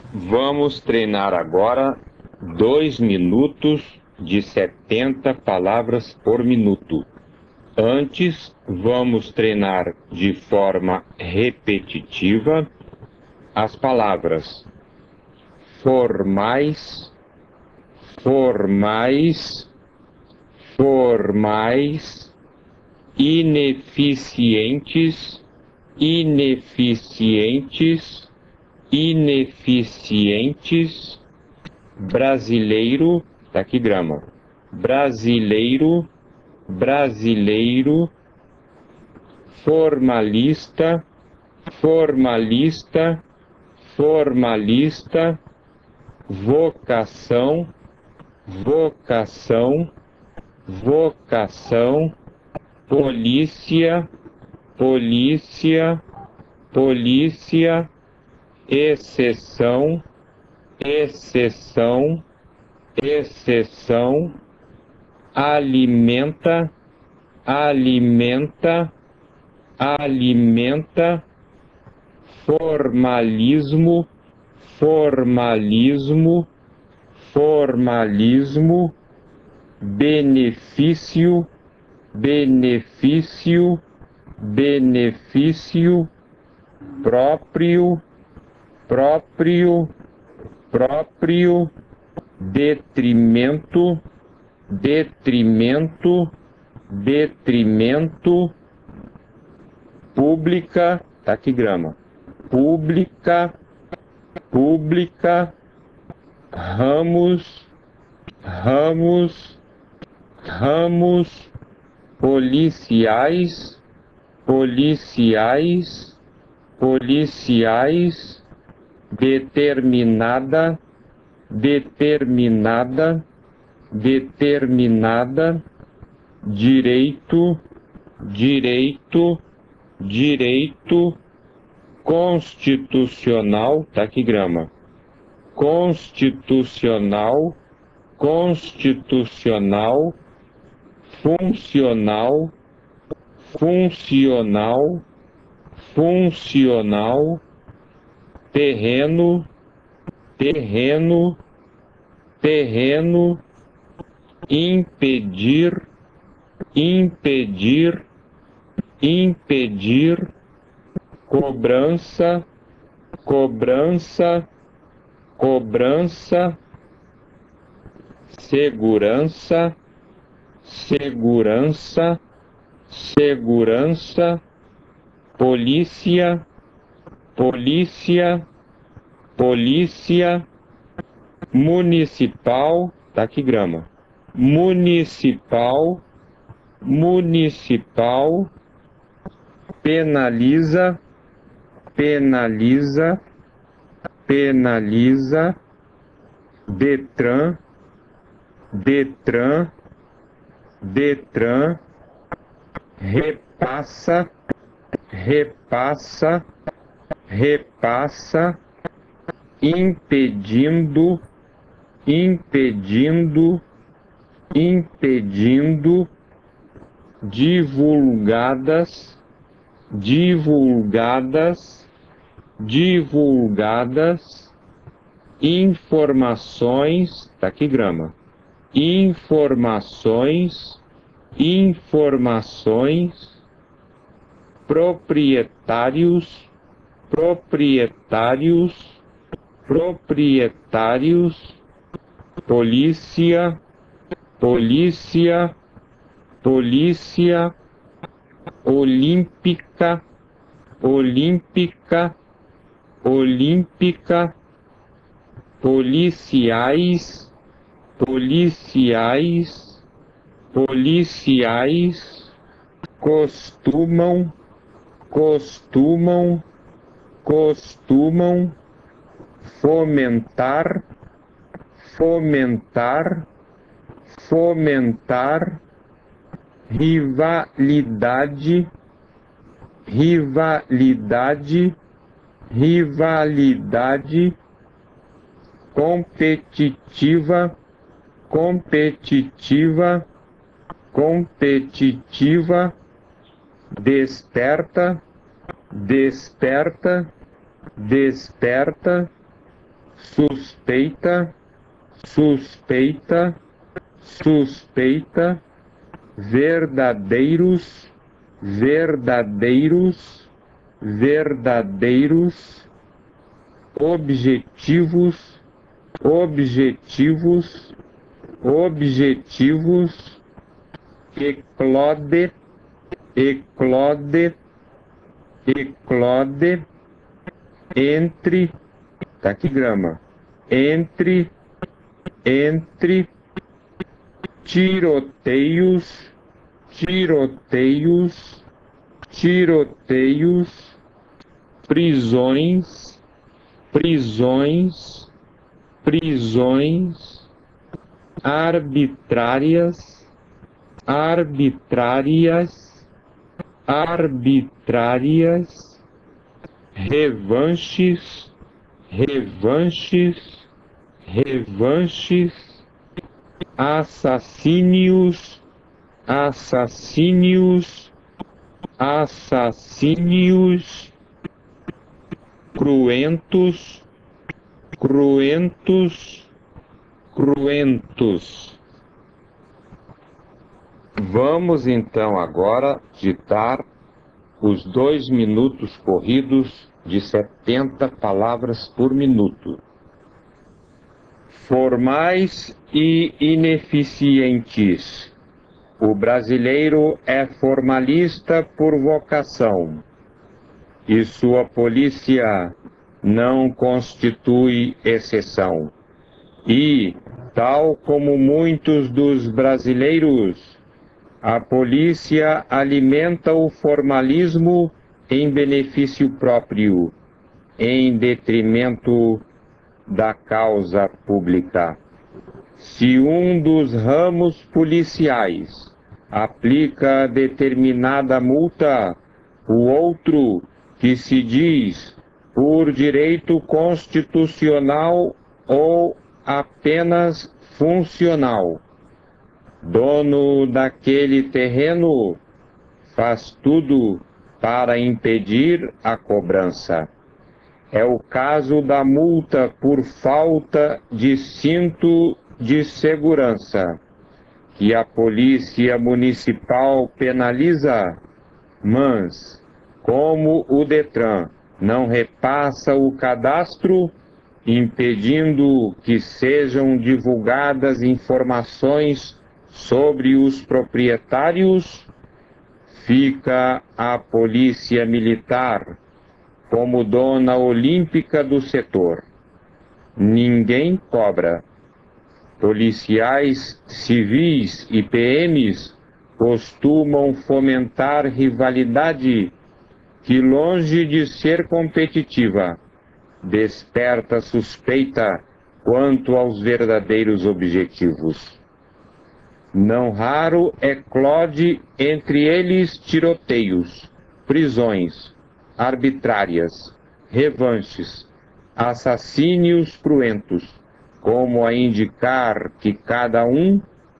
Vamos treinar agora 2 minutos de 70 palavras por minuto. Antes, vamos treinar de forma repetitiva as palavras formais, formais, formais, ineficientes, ineficientes, ineficientes, brasileiro, taquigrama, brasileiro, brasileiro, formalista, formalista, formalista, vocação, vocação, vocação, polícia, polícia, polícia, exceção, exceção, exceção, alimenta, alimenta, alimenta, formalismo, formalismo, formalismo, benefício, benefício, benefício, próprio, próprio, próprio, detrimento, detrimento, detrimento, pública, taquigrama, pública, pública, ramos, ramos, ramos, policiais, policiais, policiais, determinada, determinada, determinada, direito, direito, direito, constitucional, taquigrama, constitucional, constitucional, funcional, funcional, funcional, terreno, terreno, terreno, impedir, impedir, impedir, cobrança, cobrança, cobrança, segurança, segurança, segurança, polícia, polícia, polícia, municipal, taquigrama, municipal, municipal, penaliza, penaliza, penaliza, Detran, Detran, Detran, repassa, repassa, repassa, impedindo, impedindo, impedindo, divulgadas, divulgadas, divulgadas, informações, taquigrama, informações, informações, proprietários, proprietários, proprietários, polícia, polícia, polícia, olímpica, olímpica, olímpica, policiais, policiais, policiais, costumam, costumam, costumam, fomentar, fomentar, fomentar, rivalidade, rivalidade, rivalidade, competitiva, competitiva, competitiva, desperta, desperta, desperta, suspeita, suspeita, suspeita, verdadeiros, verdadeiros, verdadeiros, objetivos, objetivos, objetivos, eclode, eclode, eclode, entre, taquigrama, entre, entre, tiroteios, tiroteios, tiroteios, prisões, prisões, prisões, arbitrárias, arbitrárias, arbitrárias, revanches, revanches, revanches, assassínios, assassínios, assassínios, cruentos, cruentos, cruentos. Vamos então agora ditar os 2 minutos corridos de 70 palavras por minuto. Formais e ineficientes. O brasileiro é formalista por vocação, e sua polícia não constitui exceção. E, tal como muitos dos brasileiros, a polícia alimenta o formalismo em benefício próprio, em detrimento da causa pública. Se um dos ramos policiais aplica determinada multa, o outro, que se diz por direito constitucional ou apenas funcional, dono daquele terreno, faz tudo para impedir a cobrança. É o caso da multa por falta de cinto de segurança, que a Polícia Municipal penaliza, mas, como o Detran não repassa o cadastro, impedindo que sejam divulgadas informações sobre os proprietários, fica a Polícia Militar como dona olímpica do setor. Ninguém cobra. Policiais civis e PMs costumam fomentar rivalidade que, longe de ser competitiva, desperta suspeita quanto aos verdadeiros objetivos. Não raro eclode entre eles tiroteios, prisões arbitrárias, revanches, assassínios cruentos, como a indicar que cada um